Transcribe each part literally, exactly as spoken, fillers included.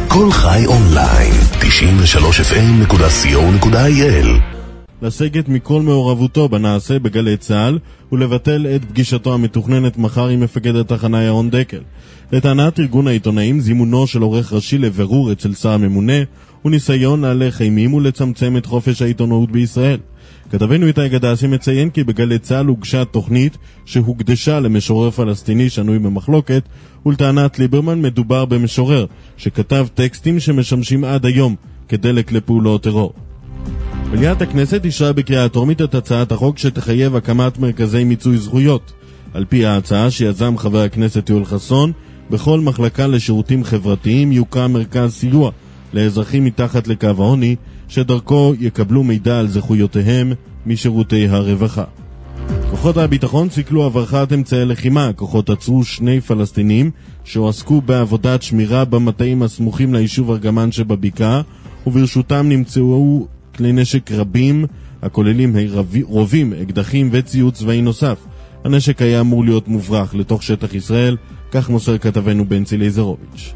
כל חי אונליין, תשעים ושלוש אף אם נקודה סי או נקודה איי אל. לסגת מכל מעורבותו בנעשה בגלי צה"ל ולבטל את פגישתו המתוכננת מחר עם מפקד התחנה ירון דקל. לטענת ארגון העיתונאים, זימונו של עורך ראשי לבירור אצל שר הממונה הוא ניסיון להלך אימים ולצמצם את חופש העיתונאות בישראל. כתבנו איתי גדסי מציין כי בגלי צה"ל הוגשה תוכנית שהוקדשה למשורר פלסטיני שנוי במחלוקת, ולטענת ליברמן מדובר במשורר שכתב טקסטים שמשמשים עד היום כדלק לפעולות טרור. מליאת הכנסת אישרה בקריאה טרומית את הצעת החוק שתחייב הקמת מרכזי מיצוי זכויות. על פי ההצעה שיזם חבר הכנסת יואל חסון, בכל מחלקה לשירותים חברתיים יוקם מרכז סיוע לאזרחים מתחת לקו העוני, שדרכו יקבלו מידע על זכויותיהם משירותי הרווחה. כוחות הביטחון סיכלו הברחת אמצעי לחימה. הכוחות עצרו שני פלסטינים שהועסקו בעבודת שמירה במטעים הסמוכים ליישוב ארגמן שבבקעה, וברשותם נמצאו כלי נשק רבים הכוללים רובים, אקדחים וציוד צבאי נוסף. הנשק היה אמור להיות מוברח לתוך שטח ישראל, כך מוסר כתבנו בנצי לייזרוביץ'.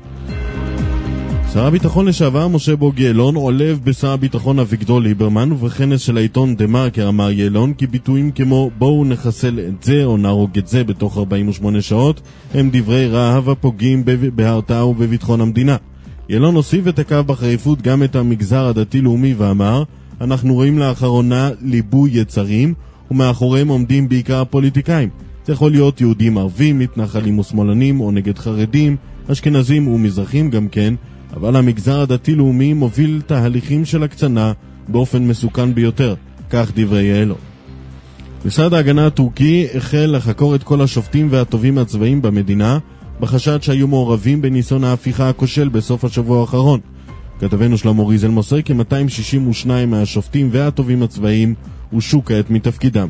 שר הביטחון לשעבר משה בוגי יעלון עולב בשר הביטחון אביגדור ליברמן, ובכנס של העיתון דה מרקר אמר יעלון כי ביטויים כמו בואו נחסל את זה או נהרוג את זה בתוך ארבעים ושמונה שעות הם דברי רהב הפוגעים בהרתעה ובביטחון המדינה. יעלון הוסיף ותקף בחריפות גם את המגזר הדתי-לאומי ואמר, אנחנו רואים לאחרונה ליבוי יצרים ומאחוריהם עומדים בעיקר הפוליטיקאים. זה יכול להיות יהודים ערבים, מתנחלים ושמאלנים או נגד חרדים, אשכנזים ומזרחים גם כן, אבל המגזר הדתי-לאומי מוביל תהליכים של הקצנה באופן מסוכן ביותר, כך דברי יעלון. משרד ההגנה הטורקי החל לחקור את כל השופטים והטובים הצבאיים במדינה, בחשד שהיו מעורבים בניסיון ההפיכה הכושל בסוף השבוע האחרון. כתבנו שלמה ריזל מוסר כי מאתיים שישים ושניים מהשופטים והטובים הצבאיים הושעו כעת מתפקידם.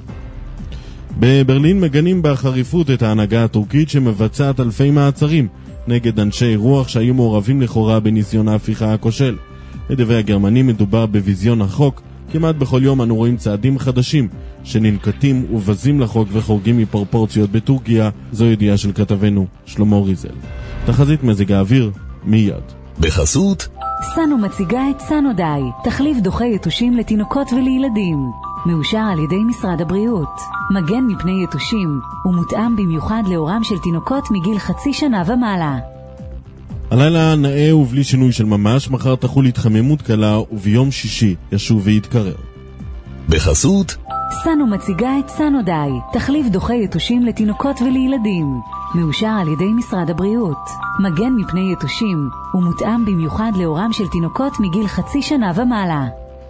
בברלין מגנים בחריפות את ההנהגה הטורקית שמבצעת אלפי מעצרים נגד אנשי רוח שהיו מעורבים לכאורה בניסיון ההפיכה הכושל. לדברי הגרמנים מדובר בוויזיון החוק. כמעט בכל יום אנו רואים צעדים חדשים שננקטים ובזים לחוק וחורגים מפרופורציות בטורקיה. זו ידיעה של כתבנו שלמה ריזל. תחזית מזג האוויר מיד. בחסות סנו מציגה את סנודיי, תחליף דוחה יתושים לתינוקות ולילדים. מאושר על ידי משרד הבריאות. מגן מפני יתושים ומותאם במיוחד לאורם של תינוקות מגיל חצי שנה ומעלה. הלילה נאה ובלי שינוי של ממש, מחר תחול התחממות קלה וביום שישי ישוב ויתקרר. בחסות סנו מציגה את סנודיי, תחליף דוחה יתושים לתינוקות ולילדים. מאושר על ידי משרד הבריאות. מגן מפני יתושים ומותאם במיוחד לאורם של תינוקות מגיל חצי שנה ומעלה.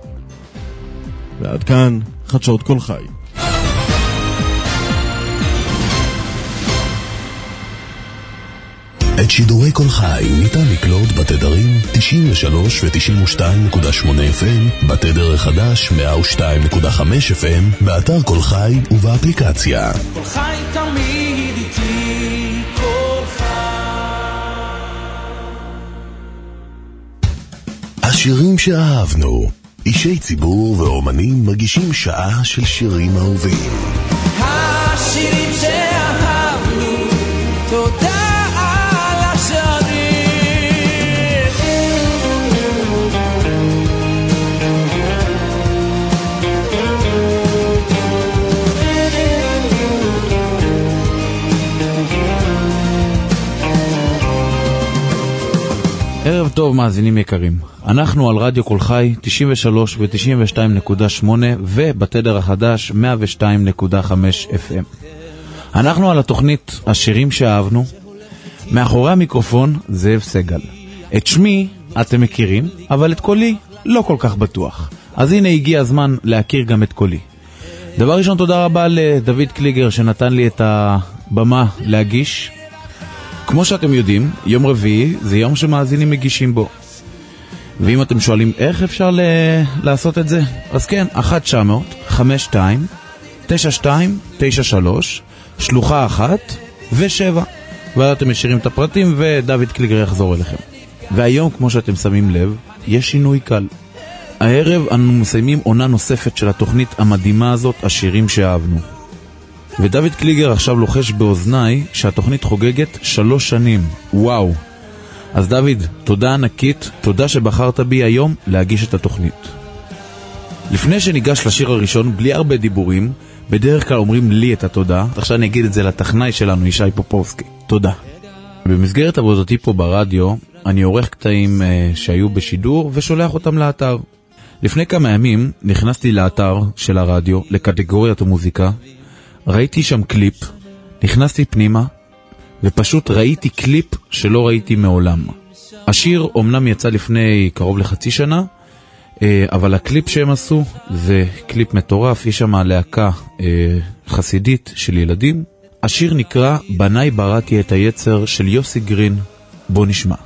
ועד כאן חדשות כל חי. את שידורי כל חי ניתן לקלוט בתדרים תשעים ושלוש ו-תשעים ושתיים נקודה שמונה אף אם, בתדר החדש מאה ושתיים נקודה חמש אף אם, באתר כל חי ובאפליקציה. כל חי תמיד איתי, כל חי. השירים שאהבנו, אישי ציבור ואומנים מגישים שעה של שירים אהובים. השירים שאהבנו, תודה. ערב טוב מאזינים יקרים, אנחנו על רדיו כל חי תשעים ושלוש ו-תשעים ושתיים נקודה שמונה ובתדר החדש מאה ושתיים נקודה חמש אף אם. אנחנו על התוכנית השירים שאהבנו. מאחורי המיקרופון זאב סגל. את שמי אתם מכירים, אבל את קולי לא כל כך בטוח. אז הנה הגיע הזמן להכיר גם את קולי. דבר ראשון, תודה רבה לדוד קליגר שנתן לי את הבמה להגיש. כמו שאתם יודעים, יום רביעי זה יום שמאזינים מגישים בו. ואם אתם שואלים איך אפשר ל- לעשות את זה, אז כן, אחת תשע אפס אפס חמש שתיים תשע שתיים תשע שלוש שלוחה אחת ושבע, ואתם משאירים את הפרטים ודוד קליגר יחזור אליכם. והיום, כמו שאתם שמים לב, יש שינוי קל. הערב אנו מסיימים עונה נוספת של התוכנית המדהימה הזאת, השירים שאהבנו. ודוד קליגר עכשיו לוחש באוזניי שהתוכנית חוגגת שלוש שנים. וואו. אז דוד, תודה ענקית, תודה שבחרת בי היום להגיש את התוכנית. לפני שניגש לשיר הראשון, בלי הרבה דיבורים, בדרך כלל אומרים לי את התודה. עכשיו אני אגיד את זה לטכנאי שלנו, ישי פופובסקי. תודה. במסגרת עבודתי פה ברדיו, אני עורך קטעים uh, שהיו בשידור ושולח אותם לאתר. לפני כמה ימים נכנסתי לאתר של הרדיו, לקטגוריית המוזיקה, ראיתי שם קליפ, נכנסתי פנימה, ופשוט ראיתי קליפ שלא ראיתי מעולם. השיר אומנם יצא לפני קרוב לחצי שנה, אבל הקליפ שהם עשו זה קליפ מטורף, יש שם להקה חסידית של ילדים. השיר נקרא בניי בראתי את היצר של יוסי גרין. בוא נשמע.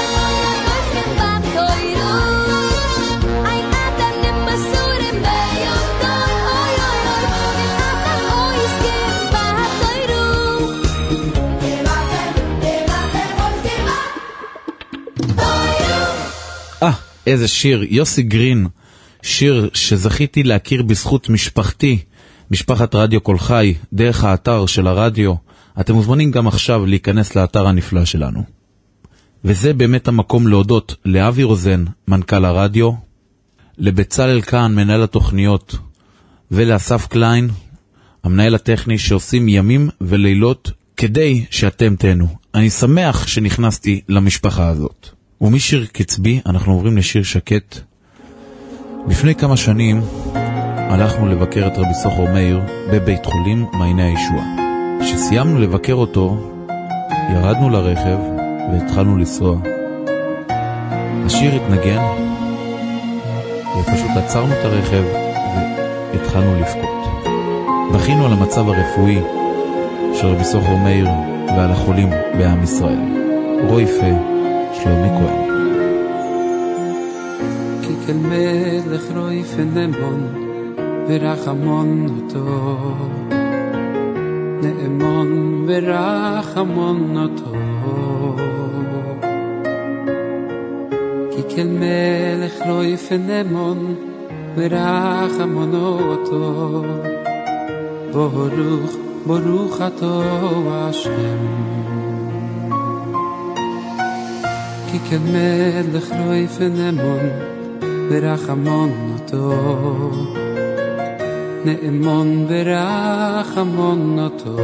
Bayo איזה שיר, יוסי גרין, שיר שזכיתי להכיר בזכות משפחתי, משפחת רדיו כל חי, דרך האתר של הרדיו. אתם מוזמנים גם עכשיו להיכנס לאתר הנפלא שלנו. וזה באמת המקום להודות לאבי רוזן, מנכ"ל הרדיו, לבצלאל כאן, מנהל התוכניות, ולאסף קליין, המנהל הטכני, שעושים ימים ולילות כדי שאתם תהנו. אני שמח שנכנסתי למשפחה הזאת. ומשיר קצבי אנחנו עוברים לשיר שקט. לפני כמה שנים הלכנו לבקר את רבי סוחר מאיר בבית חולים מעייני הישועה. כשסיימנו לבקר אותו, ירדנו לרכב והתחלנו לנסוע. השיר התנגן ופשוט עצרנו את הרכב והתחלנו לבכות. בכינו על המצב הרפואי של רבי סוחר מאיר ועל החולים בעם ישראל. רוי פה, שלומי כהן. כי כל מלך רוי פה נאמון ורחמון אותו, נאמון ורחמון אותו. כי כל מלך רוי פה נאמון ורחמון אותו, ברוך ברוך אתה השם. כי כל מלך רוי פה נאמון ורחמון אותו, נאמון ורחמון אותו.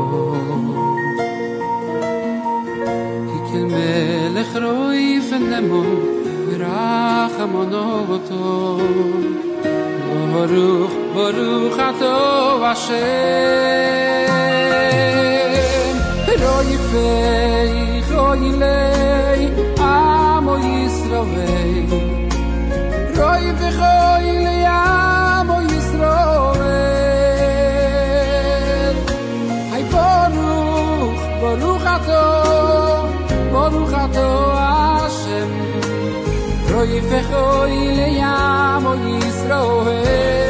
כי כל מלך רוי פה נאמון ורחמון אותו, ברוך ברוך אתה השם. רוי פה רוי לי עמו ישראל, רוי וחוי לי עמו ישראל. היי ברוך ברוך אתה, ברוך אתה השם, רוי וחוי לי עמו ישראל.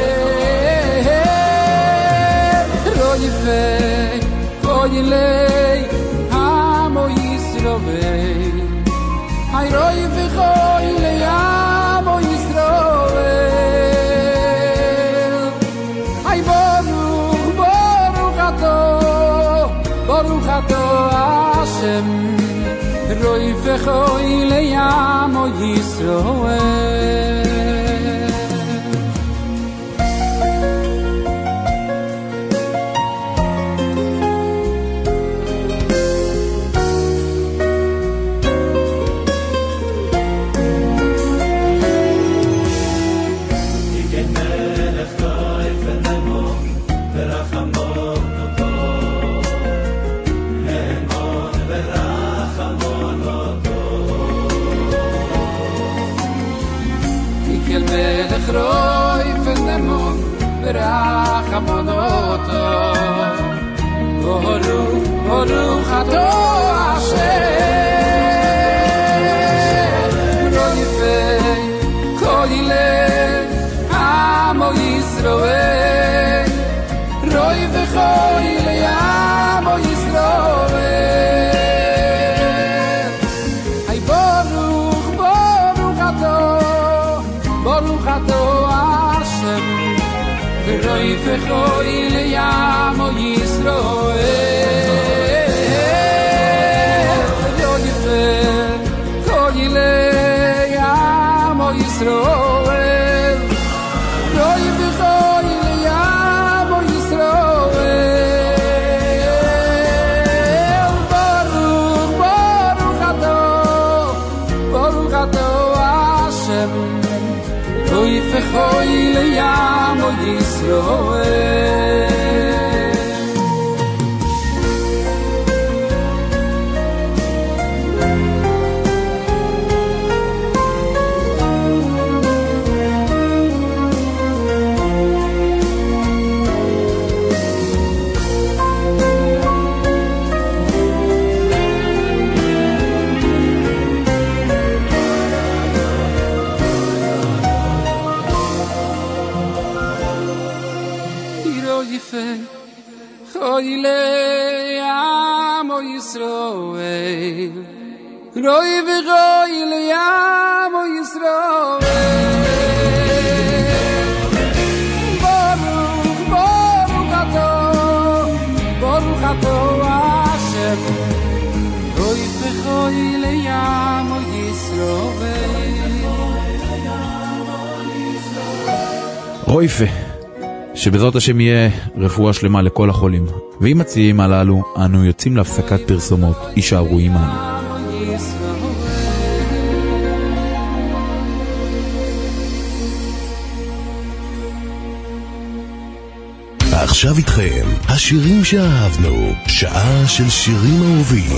רוי וחוי לי עמו ישראל, היי רוי וחוי לי עמו ישראל. היי ברוך ברוך אתה, ברוך אתה השם, רוי וחוי לי עמו ישראל. רוי פנמון ורחמון אותו, ברוך ברוך אתה השם. רוי פקוילה עמו ישראל, רוי וחוילה עמו ישראל. היי ברוך ברוך אתה, ברוך אתה השם, ורוי וחוי ליעמו ישראל. רוי וחוי ליעמו ישראל, רוי וחוי ליעמו ישראל. ברוך ברוך אתה, ברוך אתה השם, רוי וחוי ליעמו ישראל. Choyle amo Yisroel, רוי ורוי לים וישראל ברוך ברוך אתה ברוך אתה השם רוי ורוי לים וישראל רויפה, שבעזרת השם יהיה רפואה שלמה לכל החולים. ועם הציעים הללו, אנו יוצאים להפסקת פרסומות. יישארו עמנו. עכשיו איתכם, השירים שאהבנו, שעה של שירים אהובים.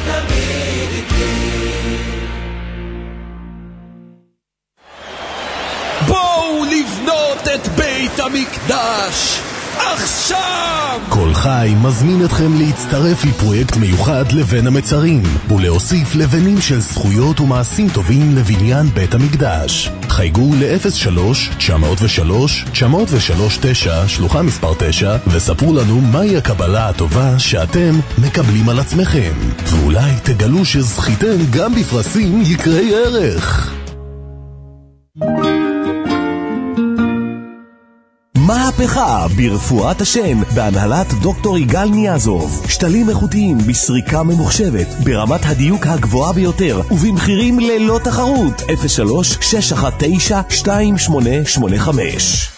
בואו לבנות את בית המקדש עכשיו! כל חי מזמין אתכם להצטרף לפרויקט מיוחד לבן המצרים ולהוסיף לבנים של זכויות ומעשים טובים לבניין בית המקדש. חייגו ל-אפס שלוש תשע אפס שלוש תשע אפס שלוש תשע שלוחה מספר תשע וספרו לנו מהי הקבלה הטובה שאתם מקבלים על עצמכם, ואולי תגלו שזכיתם גם בפרסים יקרי ערך. מהפכה ברפואת השם בהנהלת דוקטור יגאל ניאזוב. שתלים איכותיים בסריקה ממוחשבת ברמת הדיוק הגבוהה ביותר ובמחירים ללא תחרות. אפס שלוש שש אחת תשע שתיים שמונה שמונה חמש.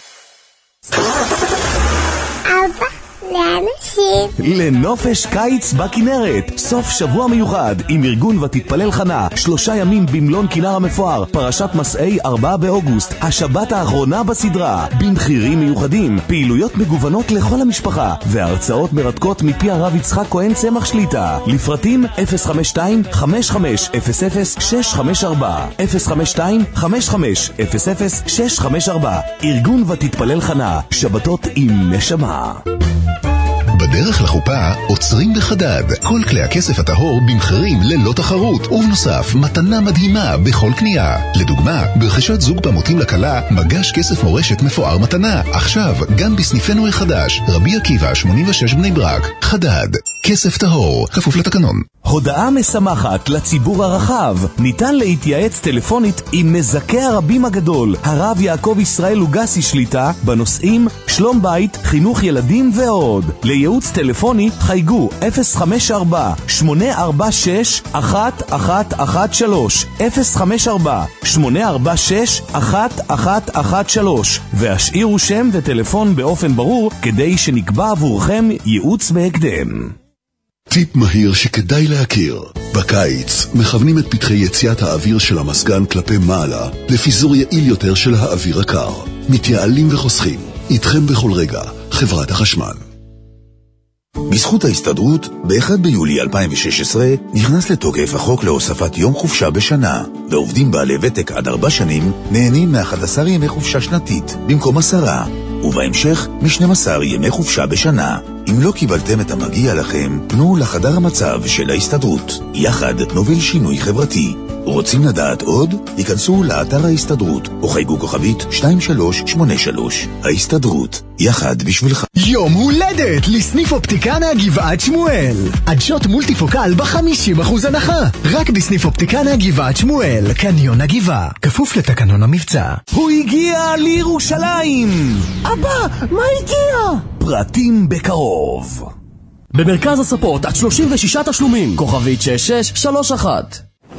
לנופש קיץ בכנרת, סוף שבוע מיוחד עם ארגון ותתפלל חנה, שלושה ימים במלון כנר המפואר, פרשת מסעי ארבעה באוגוסט, השבת האחרונה בסדרה, במחירים מיוחדים, פעילויות מגוונות לכל המשפחה והרצאות מרתקות מפי הרב יצחק כהן צמח שליטה. לפרטים אפס חמש שתיים חמש חמש אפס אפס שש חמש ארבע אפס חמש שתיים חמש חמש אפס אפס שש חמש ארבע. ארגון ותתפלל חנה, שבתות עם נשמה. בדרך לחופה עוצרים בחדד. כל כלי הכסף הטהור במחירים ללא תחרות, ובנוסף מתנה מדהימה בכל קנייה. לדוגמה, ברכישת זוג פעמותים לקלה, מגש כסף מורשת מפואר מתנה. עכשיו גם בסניפנו החדש, רבי עקיבא שמונים ושש בני ברק. חדד, כסף טהור, כפוף לתקנון. הודעה משמחת לציבור הרחב. ניתן להתייעץ טלפונית עם מזכה הרבים הגדול, הרב יעקב ישראל לוגסי שליטה, בנושאים שלום בית, חינוך ילדים ועוד. לייעוץ טלפוני חייגו אפס חמש ארבע שמונה ארבע שש אחת אחת אחת שלוש אפס חמש ארבע שמונה ארבע שש אחת אחת אחת שלוש והשאירו שם וטלפון באופן ברור כדי שנקבע עבורכם ייעוץ בהקדם. טיפ מהיר שכדאי להכיר. בקיץ מכוונים את פתחי יציאת האוויר של המסגן כלפי מעלה לפיזור יעיל יותר של האוויר הקר. מתייעלים וחוסכים. איתכם בכל רגע, חברת החשמל. בזכות ההסתדרות, ב-אחד ביולי אלפיים ושש עשרה נכנס לתוקף החוק להוספת יום חופשה בשנה, ועובדים בעלי ותק עד ארבע שנים נהנים מ-אחד עשר ימי חופשה שנתית במקום עשרה, ובהמשך מ-שנים עשר ימי חופשה בשנה. אם לא קיבלתם את המגיע לכם, פנו לחדר המצב של ההסתדרות. יחד נוביל שינוי חברתי. רוצים לדעת עוד? היכנסו לאתר ההסתדרות או חייגו כוכבית שתיים שלוש שמונה שלוש. ההסתדרות, יחד בשבילך. יום הולדת לסניף אופטיקנה גבעת שמואל. עדשות מולטיפוקל ב-חמישים אחוז הנחה. רק בסניף אופטיקנה גבעת שמואל, קניון הגבעה. כפוף לתקנון המבצע. הוא הגיע לירושלים. אבא, מה הגיע? פרטים בקרוב. במרכז הספות עד שלושים ושישה תשלומים. כוכבית שש שש שלוש אחת.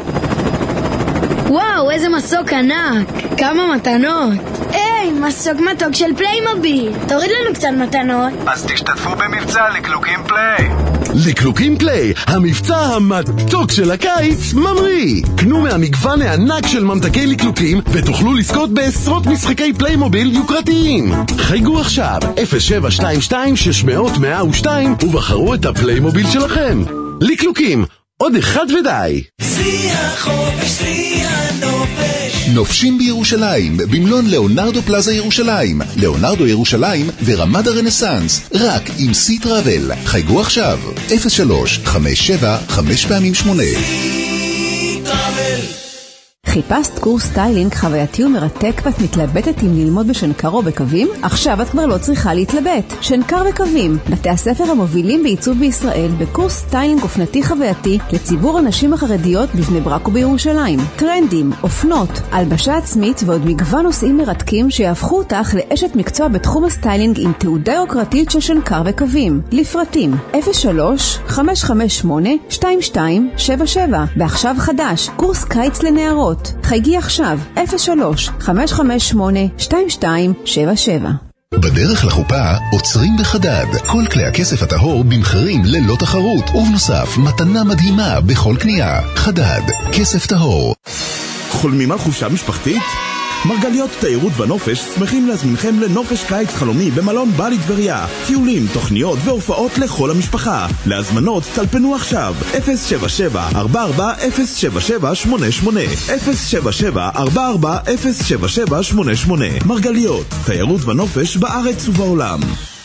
וואו, איזה מסוק ענק. כמה מתנות. היי, מסוק מתוק של פליימוביל. תוריד לנו קצת מתנות. אז תשתתפו במבצע לקלוקים פליי. לקלוקים פליי, המבצע המתוק של הקיץ ממריא. קנו מהמגוון הענק של ממתקי לקלוקים ותוכלו לזכות בעשרות משחקי פליימוביל יוקרתיים. חייגו עכשיו אפס שבע שתיים שתיים שש מאות מאה ושתיים ובחרו את הפליימוביל שלכם. לקלוקים, עוד אחד ודי. שיח חופש, שיח נופש. נופשים בירושלים, במלון לאונרדו פלאזה ירושלים, לאונרדו ירושלים ורמד הרנסנס, רק עם סי טראבל. חייגו עכשיו, אפס שלוש חמש שבע חמש פעמים שמונה. סי טראבל. חיפשת קורס סטיילינג חווייתי ומרתק ואת מתלבטת אם ללמוד בשנקר או בקווים? עכשיו את כבר לא צריכה להתלבט. שנקר וקווים, בתי הספר המובילים בעיצוב בישראל בקורס סטיילינג אופנתי חווייתי לציבור הנשים החרדיות בבני ברק ובירושלים. טרנדים, אופנות, הלבשה עצמית ועוד מגוון נושאים מרתקים שיהפכו אותך לאשת מקצוע בתחום הסטיילינג עם תעודה יוקרתית של שנקר וקווים. לפרטים אפס שלוש חמש חמש שמונה שתיים שתיים שבע שבע. ועכשיו חדש, קורס קיץ לנערות. חייגי עכשיו אפס שלוש חמש חמש שמונה שתיים שתיים שבע שבע. בדרך לחופה עוצרים בחדד. כל כלי הכסף הטהור במחירים ללא תחרות, ובנוסף מתנה מדהימה בכל קנייה. חדד, כסף טהור. חולמים על חופשה משפחתית? מרגליות תיירות ונופש שמחים להזמינכם לנופש קיץ חלומי במלון בלי טבריה. טיולים, תוכניות והופעות לכל המשפחה. להזמנות טלפנו עכשיו אפס שבע שבע ארבע ארבע אפס שבע שבע שמונה שמונה אפס שבע שבע ארבע ארבע אפס שבע שבע שמונה שמונה. מרגליות, תיירות ונופש בארץ ובעולם.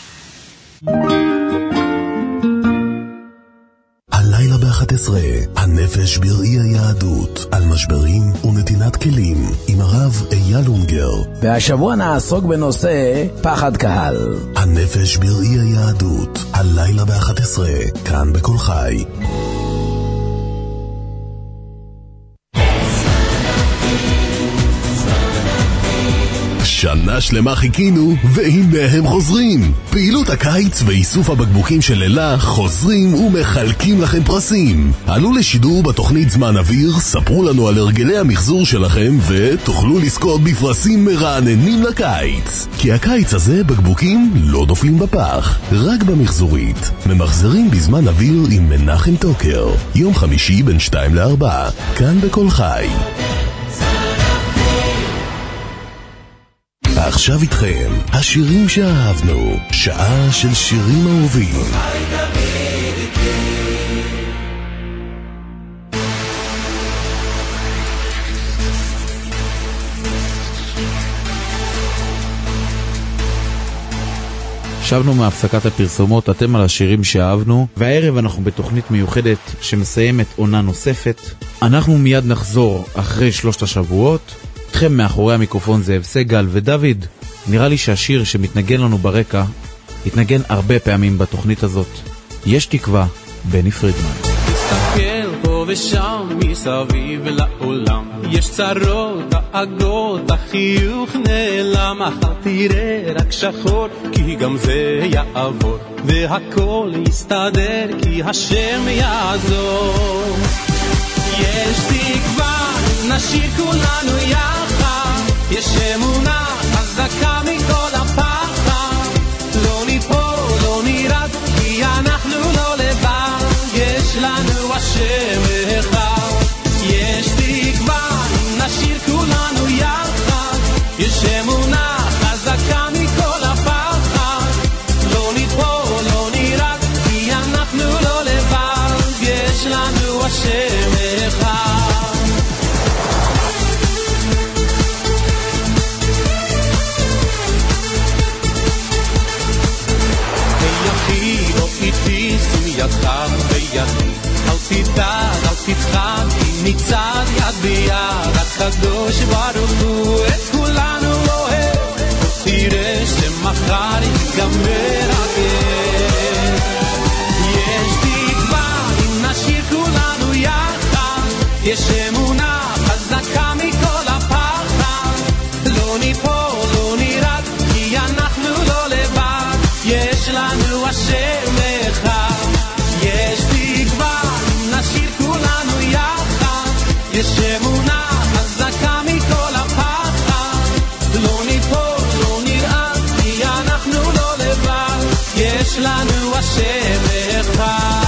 הלילה ב-אחת עשרה, הנפש בראי היהדות, על משברים ונתינת כלים, עם הרב אייל אונגר. והשבוע נעסוק בנושא פחד קהל. הנפש בראי היהדות, הלילה ב-אחת עשרה, כאן בכל חי. שנה שלמה חיכינו, והנה הם חוזרים. פעילות הקיץ ואיסוף הבקבוקים של לילה חוזרים ומחלקים לכם פרסים. עלו לשידור בתוכנית זמן אוויר, ספרו לנו על הרגלי המחזור שלכם ותוכלו לזכות בפרסים מרעננים לקיץ. כי הקיץ הזה בקבוקים לא נופלים בפח, רק במחזורית. ממחזרים בזמן אוויר עם מנחם טוקר. יום חמישי בין שתיים לארבע, כאן בכל חי. עכשיו איתכם, השירים שאהבנו, שעה של שירים אהובים. שבנו מהפסקת הפרסומות, אתם על השירים שאהבנו, והערב אנחנו בתוכנית מיוחדת שמסיימת עונה נוספת. אנחנו מיד נחזור אחרי שלושת השבועות. אתכם מאחורי המיקרופון זאב סגל ודוד. נראה לי שהשיר שמתנגן לנו ברקע התנגן הרבה פעמים בתוכנית הזאת. יש תקווה, בני פרידמן. תסתכל פה ושם מסביב לעולם, יש צרות, דאגות, החיוך נעלם, אחר תראה רק שחור, כי גם זה יעבור, והכל יסתדר, כי השם יעזור. יש תקווה, נשאיר כולנו יחד, יש אמונה חזקה מכל הפחד, לא ניפול, לא נרד, כי אנחנו לא לבד, יש לנו השם אחד. יש תקווה, נשאיר כולנו יחד, יש אמונה חזקה מכל הפחד, לא ניפול, לא נרד, כי אנחנו לא לבד, יש לנו השם אחד. ידך בידי, אל תדאג, אל תפחד, כי מצד יד ביד, הקדוש ברוך הוא את כולנו אוהב, תראה שמחר ייגמר הגר. יש תקווה, אם נשאיר כולנו יחד, יש אמונה חזקה מכל הפחד, לא ניפול, לא נרד, כי אנחנו לא לבד, יש לנו השם אחד. יש תקווה, נשאיר כולנו יחד, יש אמונה חזקה מכל הפחד, לא ניפול, לא נרעד, כי אנחנו לא לבד, יש לנו השם אחד.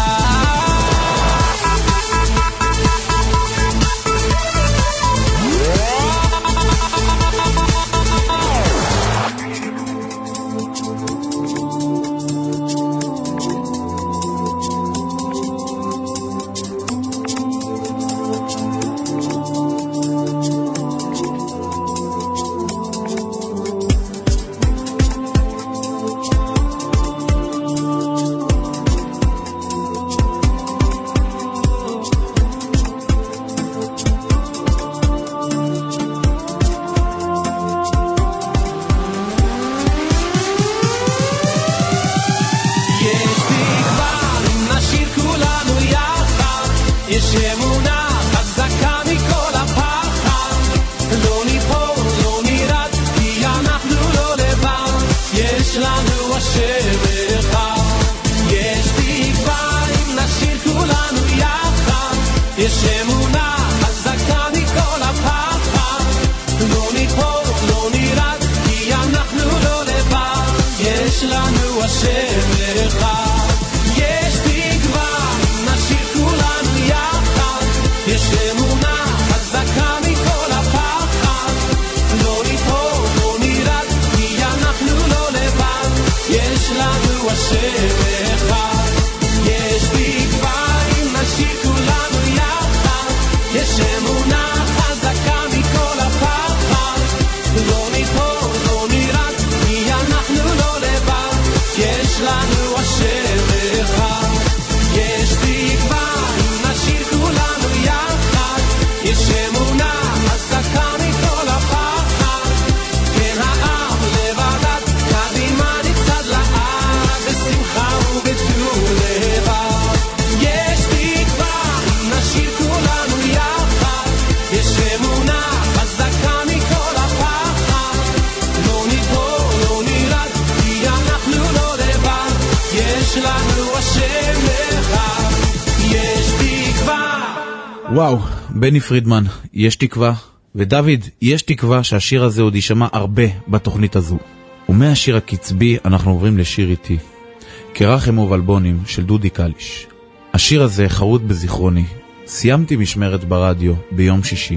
השם אחד. יש תקווה אם נשאיר כולנו יחד, יש אמונה חזקה מכל הפחד. לא ניפול, לא נרד, כי אנחנו לא לבד, יש לנו השם אחד. יש תקווה אם נשאיר כולנו יחד, יש אמונה חזקה מכל הפחד. לא ניפול, לא נרד, כי אנחנו לא לבד, יש לנו השם אחד. יש תקווה אם נשאיר כולנו יחד, יש אמונה חזקה מכל הפחד. לא ניפול, לא נרד, כי אנחנו לא לבד, יש לנו השם אחד. יש תקווה אם נשאיר כולנו יחד, יש אמונה חזקה מכל הפחד. כן העם לבדת, קדימה נצעד לאט, בשמחה ובטוב לבד. יש תקווה אם נשאיר כולנו יחד, יש אמונה חזקה מכל הפחד. לא ניפול, לא נרד, כי אנחנו לא לבד, יש לנו השם אחד. יש תקווה. וואו, בני פרידמן, יש תקווה. ודוד, יש תקווה שהשיר הזה עוד יישמע הרבה בתוכנית הזו. ומהשיר הקצבי אנחנו עוברים לשיר איתי, כרחם ובלבונים של דודי קליש. השיר הזה חרוט בזיכרוני. סיימתי משמרת ברדיו ביום שישי,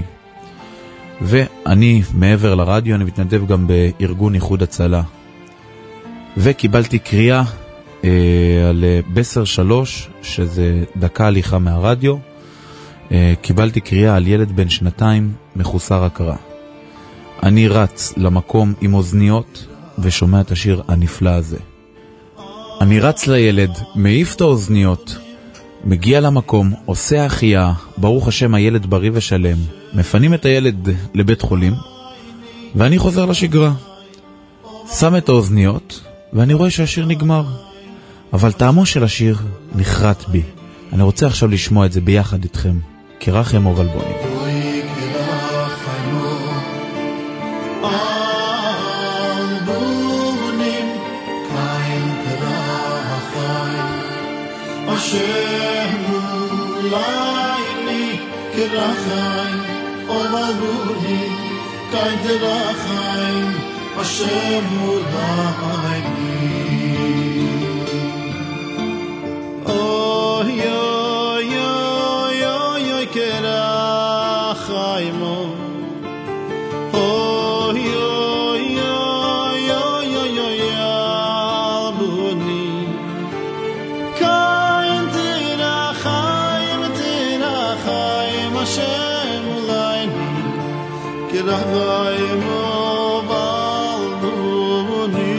ואני מעבר לרדיו אני מתנדב גם בארגון איחוד הצלה, וקיבלתי קריאה אה, על בסר שלוש, שזה דקה הליכה מהרדיו. אה, קיבלתי קריאה על ילד בן שנתיים מחוסר הכרה. אני רץ למקום עם אוזניות ושומע את השיר הנפלא הזה. אני רץ לילד, מעיף את האוזניות, מגיע למקום, עושה החייאה, ברוך השם הילד בריא ושלם. מפנים את הילד לבית חולים, ואני חוזר לשגרה. שם את האוזניות, ואני רואה שהשיר נגמר. אבל טעמו של השיר נחרט בי. אני רוצה עכשיו לשמוע את זה ביחד איתכם, כרחם ובלבונים. Kerachayim, Ovaluni, Kain Terachayim, Hashem Ulayni. Oh, yo, yo, yo, yo, Kerachayim, oh, yo, yo, yo, yo, yo, Yalbuni, Kain Terachayim, Terachayim, Hashem Ulayni, Kerachayim Ovaluni.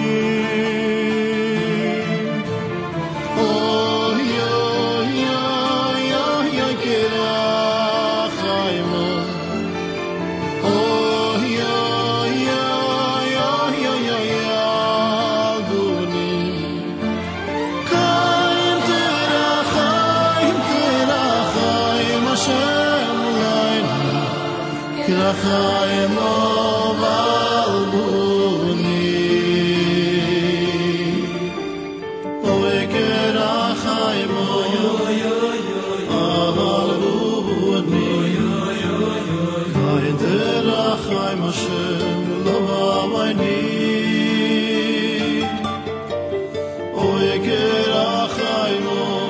Oh, yo, yo, yo, yo, Kerachayim. Oh, yo, yo, yo, yo, yo, Yalbuni. Kain Terachayim, Terachayim, Hashem Ulayni, Kerachayim Ovaluni. Oh, Kerachayim Ovaluni. Kain Terachayim, Hashem Ulayni. Oh, Kerachayim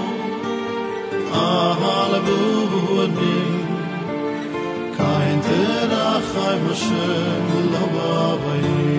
Ovaluni. Kain Terachayim, Hashem Ulayni.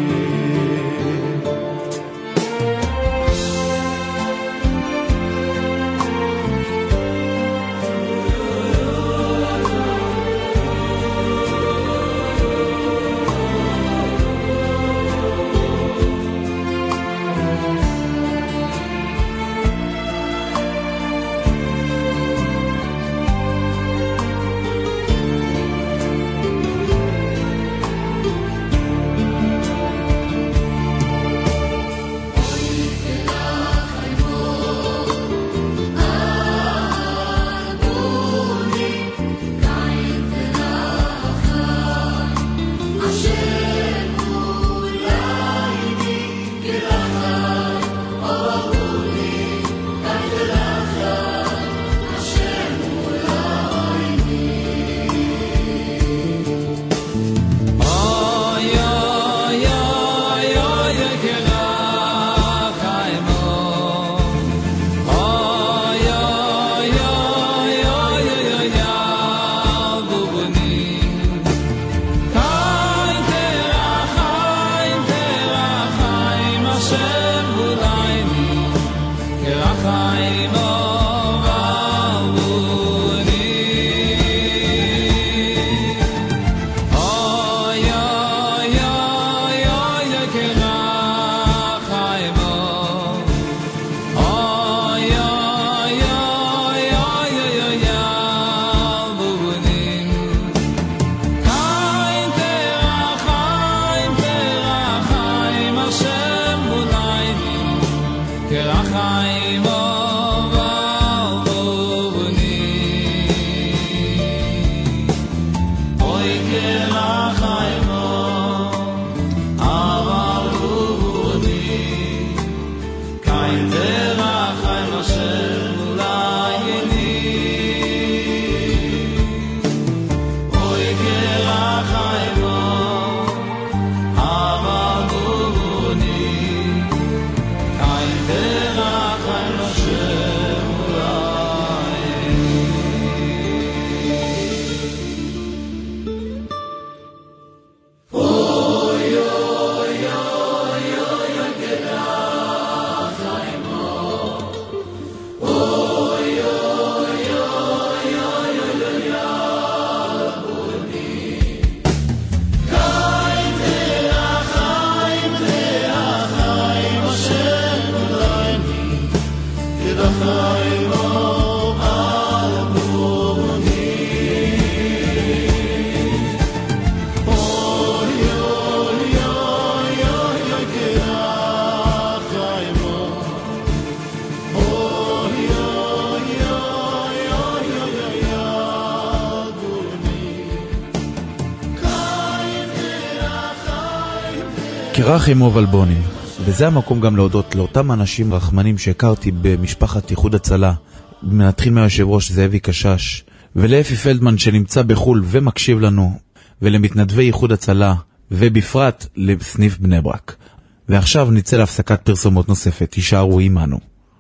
כרך עם אובלבונים, וזה המקום גם להודות לאותם אנשים רחמנים שהכרתי במשפחת איחוד הצלה, מנתחיל מהיושב ראש זאבי קשש, ולאפי פלדמן שנמצא בחול ומקשיב לנו, ולמתנדבי איחוד הצלה, ובפרט לסניף בני ברק. ועכשיו נצא להפסקת פרסומות נוספת, תישארו עימנו.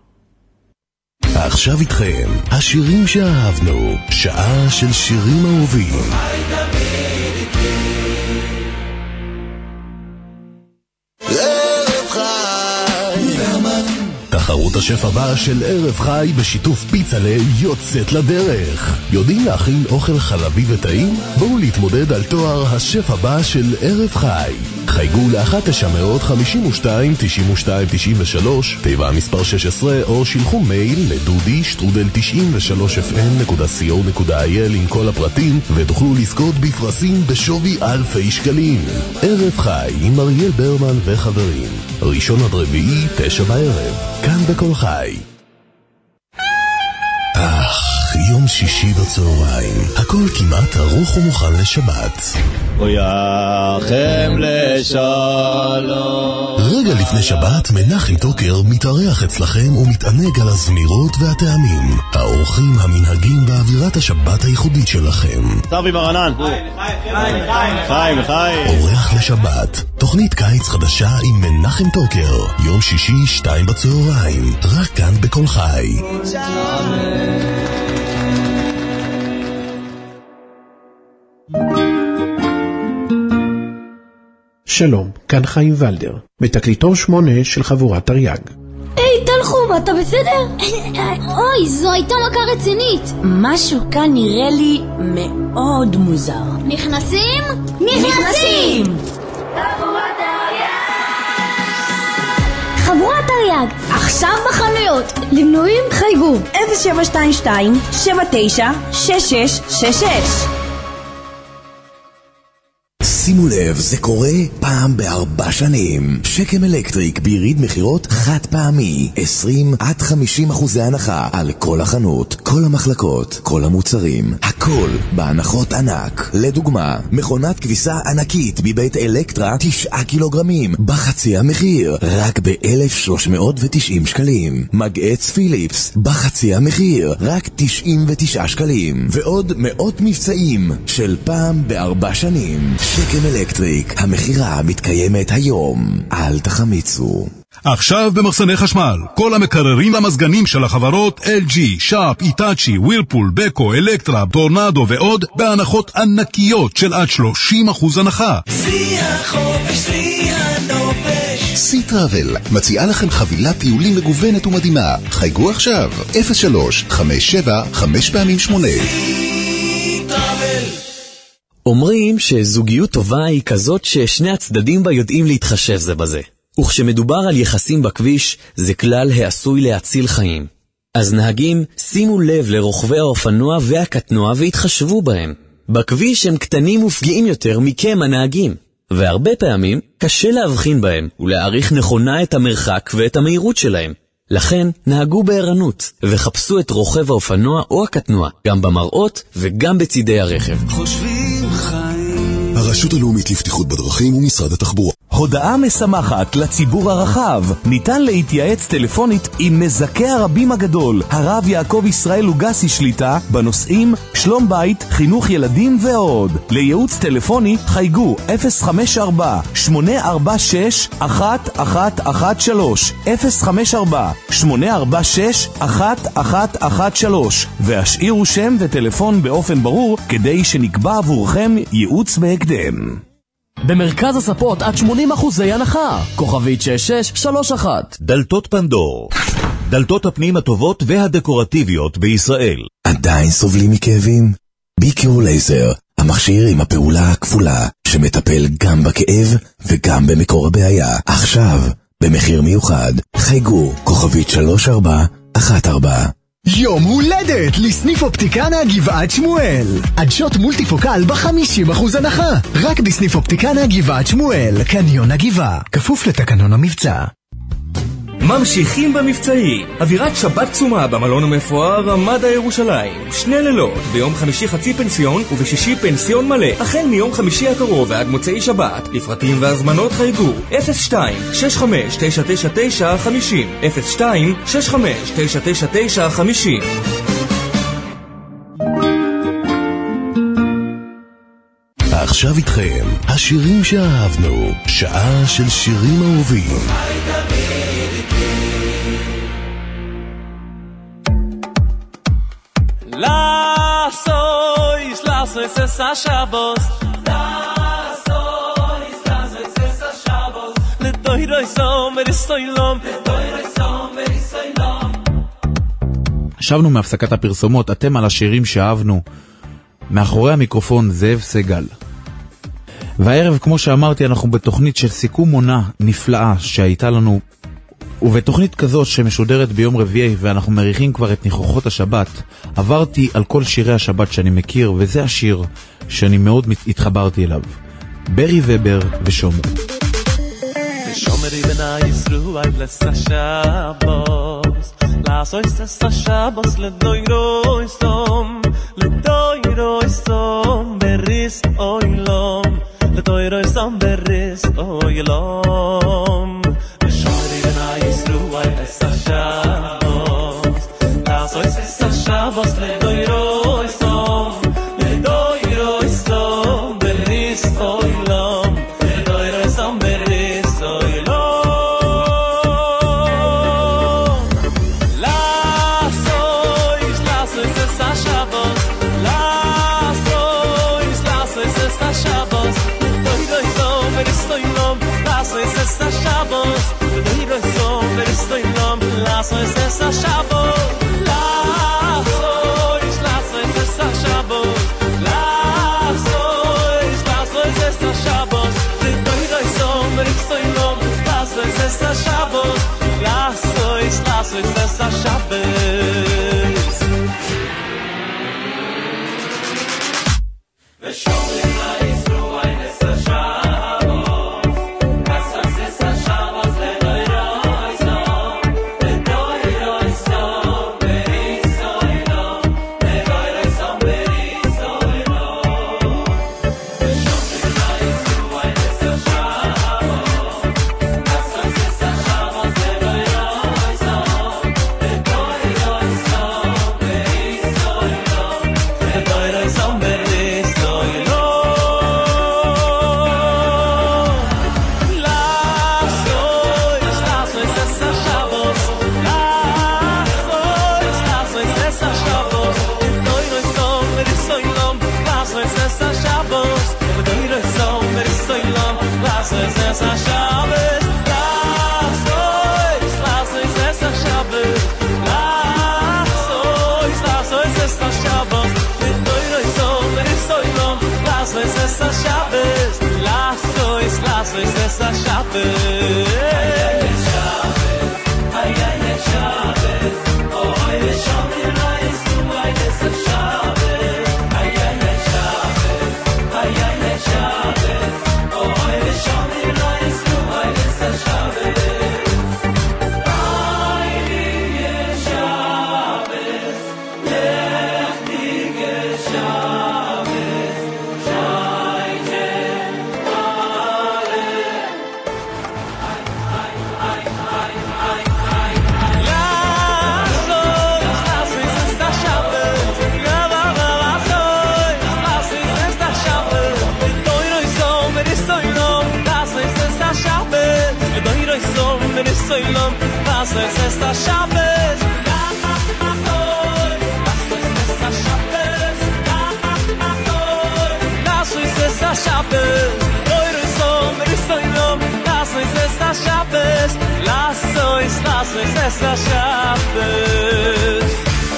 עכשיו איתכם, השירים שאהבנו, שעה של שירים אהובים. תחרות השף הבא של ערב חי בשיתוף פיצלה יוצאת לדרך. יודעים להכין אוכל חלבי וטעים? בואו להתמודד על תואר השף הבא של ערב חי. חייגו ל-אחת תשע חמש שתיים תשעים ושתיים תשעים ושלוש, תיבה מספר שש עשרה, או שילחו מייל לדודי שטרודל תשעים ושלוש אף אם נקודה סי או נקודה איי אל עם כל הפרטים, ותוכלו לזכות בפרסים בשווי אלפי שקלים. ערב חי עם אריאל ברמן וחברים, ראשון עד רביעי, תשע בערב, כאן בכל חי. אך, יום שישי בצהריים, הכל כמעט ערוך ומוכן לשבת. ויחם לשלום. רגע לפני שבת, מנחם טוקר מתארח אצלכם ומתענג על הזמירות והטעמים, האורחים המנהגים באווירת השבת הייחודית שלכם. סבי ברנן. חיים, חיים. אורח לשבת, תוכנית קיץ חדשה עם מנחם טוקר, יום שישי שתיים בצהריים, רק כאן בכל חי. שלום, כאן חיים ולדר, בתקליטור שמונה של חבורת תרי"ג. היי, תלחום, אתה בסדר? אוי, זו הייתה מכה רצינית. משהו כאן נראה לי מאוד מוזר. נכנסים? נכנסים! חבורת חבורת תרי"ג, עכשיו בחנויות. למנויים חייגו אפס שבע שתיים שתיים שבע תשע שש שש שש שש. שימו לב, זה קורה פעם בארבע שנים. שקם אלקטריק ביריד מחירות חד פעמי, עשרים עד חמישים אחוזי הנחה על כל החנות, כל המחלקות, כל המוצרים, הכל בהנחות ענק. לדוגמה, מכונת כביסה ענקית מבית אלקטרה תשעה קילוגרמים בחצי המחיר, רק ב-אלף שלוש מאות ותשעים שקלים. מגעץ פיליפס בחצי המחיר, רק תשעים ותשעה שקלים. ועוד מאות מבצעים של פעם בארבע שנים. שקם אלקטריק, המחירה מתקיימת היום. אל תחמיצו. עכשיו במחסני חשמל, כל המקררים למזגנים של החברות אל ג'י, שרפ, איטאצ'י, ווירפול, בקו, אלקטרה, טורנדו ועוד, בהנחות ענקיות של עד שלושים אחוז הנחה. שיא החופש, שיא הנופש. סי טראבל מציעה לכם חבילת טיולים מגוונת ומדהימה. חייגו עכשיו, אפס שלוש חמש שבע חמש פעמים שמונה. סי טראבל. אומרים שזוגיות טובה היא כזאת ששני הצדדים בה יודעים להתחשב זה בזה. וכשמדובר על יחסים בכביש, זה כלל העשוי להציל חיים. אז נהגים, שימו לב לרוכבי האופנוע והקטנוע והתחשבו בהם. בכביש הם קטנים ופגיעים יותר מכם הנהגים, והרבה פעמים קשה להבחין בהם ולהעריך נכונה את המרחק ואת המהירות שלהם. לכן נהגו בערנות וחפשו את רוכב האופנוע או הקטנוע, גם במראות וגם בצידי הרכב. חושבים חיים. הרשות הלאומית לבטיחות בדרכים ומשרד התחבורה. הודעה משמחת לציבור הרחב. ניתן להתייעץ טלפונית עם מזכה הרבים הגדול, הרב יעקב ישראל לוגסי שליטה, בנושאים שלום בית, חינוך ילדים ועוד. לייעוץ טלפוני חייגו אפס חמש ארבע שמונה ארבע שש אחת אחת אחת שלוש אפס חמש ארבע שמונה ארבע שש אחת אחת אחת שלוש והשאירו שם וטלפון באופן ברור כדי שנקבע עבורכם ייעוץ בהקדם. במרכז הספות עד שמונים אחוזי הנחה. כוכבית שש שש שלוש אחת. דלתות פנדור, דלתות הפנים הטובות והדקורטיביות בישראל. עדיין סובלים מכאבים? ביקרו לייזר, המכשיר עם הפעולה הכפולה, שמטפל גם בכאב וגם במקור הבעיה. עכשיו, במחיר מיוחד, חייגו כוכבית שלוש ארבע אחת ארבע. יום הולדת לסניף אופטיקנה גבעת שמואל. עדשות מולטיפוקל ב-חמישים אחוז הנחה. רק בסניף אופטיקנה גבעת שמואל, קניון הגבעה. כפוף לתקנון המבצע. ממשיכים במבצעי. אווירת שבת צומה במלון המפואר רמדה ירושלים. שני לילות, ביום חמישי חצי פנסיון ובשישי פנסיון מלא. החל מיום חמישי הקרוב ועד מוצאי שבת. לפרטים והזמנות חייגו אפס שתיים שש חמש תשע תשע תשע חמש אפס אפס שתיים שש חמש תשע תשע תשע חמש. עכשיו איתכם, השירים שאהבנו, שעה של שירים אהובים. La sois, la sois esa Shabbos. La sois, la sois esa Shabbos. Le doiro isom verisoilom, le doiro isom verisoilom. שבנו מהפסקת הפרסומות, אתם על השירים שאהבנו. מאחורי המיקרופון זאב סגל. והערב, כמו שאמרתי, אנחנו בתוכנית של סיכום עונה נפלאה שהייתה לנו, ובתוכנית כזאת שמשודרת ביום רביעי ואנחנו מריחים כבר את ניחוחות השבת, עברתי על כל שירי השבת שאני מכיר, וזה השיר שאני מאוד התחברתי אליו. ברי ובר ושומר. ושומרי בנה ישרו אי לסה שבוס, לעשו יססה שבוס לדוירו יסום, לדוירו יסום בריס אוילום, לדוירו יסום בריס אוילום. ושומרי בנה ישרו אי לסה שבוס, לעשו יססה שבוס לדוירו יסום, לדוירו יסום בריס אוילום, לדוירו יסום בריס אוילום. לעשויס, לעשויס אסה שבוס, לעשויס, לעשויס אסה שבוס, לדוירו יסום בריס אוילום, לעשויס אסה שבוס, לדוירו יסום בריס אוילום, לעשויס אסה שבוס, לעשויס, לעשויס אסה שבוס, לעשויס, לעשויס אסה שבוס, לדוירו יסום בריס אוילום, לעשויס אסה שבוס, לעשויס, לעשויס אסה שבוס. ושומרים לישרו אין אסה שבוס, לעשויס אסה שבוס, לדוירו יסום, לדוירו יסום בריס אוילום, לדוירו יסום בריס אוילום. ושומרים לישרו אין אסה שבוס, לעשויס אסה שבוס, לדוירו יסום, לדוירו יסום בריס אוילום, לדוירו יסום בריס אוילום. לעשויס, לעשויס אסה שבוס, לעשויס, לעשויס אסה שבוס, לדוירו יסום בריס אוילום, לעשויס אסה שבוס, לדוירו יסום בריס אוילום, לעשויס אסה שבוס, לעשויס, לעשויס אסה שבוס, לעשויס, לעשויס אסה שבוס, לדוירו יסום בריס אוילום, לעשויס אסה שבוס, לעשויס, לעשויס אסה שבוס. I mir ist so lang, das ist es das Schabes. Das ist es das Schabes. Eure so mir ist so lang, das ist es das Schabes. Lass uns, lass uns es das Schabes.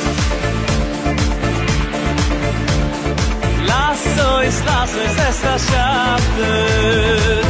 Lass uns, lass uns es das Schabes.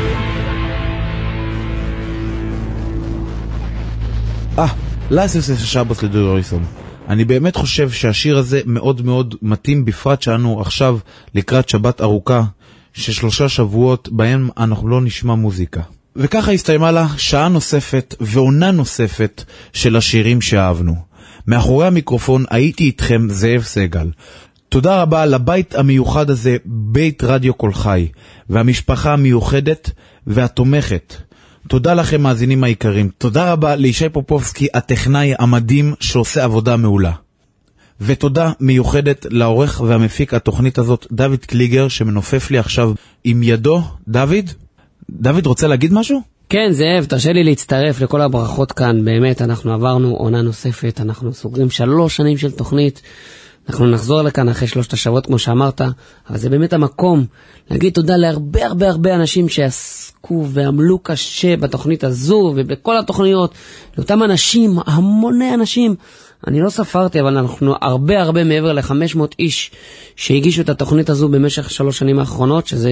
אה, לאסוס את השבת לדודו ריסון. אני באמת חושב שהשיר הזה מאוד מאוד מתאים, בפרט שאנו עכשיו לקראת שבת ארוכה, ששלושה שבועות בהם אנחנו לא נשמע מוזיקה. וככה הסתיימה לה שעה נוספת ועונה נוספת של השירים שאהבנו. מאחורי המיקרופון הייתי איתכם זאב סגל. תודה רבה לבית המיוחד הזה, בית רדיו כל חי, והמשפחה המיוחדת והתומכת. תודה לכם מאזינים היקרים. תודה רבה לישי פופובסקי, הטכנאי המדהים שעושה עבודה מעולה. ותודה מיוחדת לעורך והמפיק התוכנית הזאת, דוד קליגר, שמנופף לי עכשיו עם ידו. דוד? דוד רוצה להגיד משהו? כן, זאב, תרשה לי להצטרף לכל הברכות כאן. באמת, אנחנו עברנו עונה נוספת, אנחנו סוגרים שלוש שנים של תוכנית. אנחנו נחזור לכאן אחרי שלושת השבועות, כמו שאמרת, אבל זה באמת המקום להגיד תודה להרבה הרבה הרבה אנשים שעסקו ועמלו קשה בתוכנית הזו ובכל התוכניות, לאותם אנשים, המוני אנשים, אני לא ספרתי, אבל אנחנו הרבה הרבה מעבר ל-חמש מאות איש שהגישו את התוכנית הזו במשך שלוש שנים האחרונות, שזה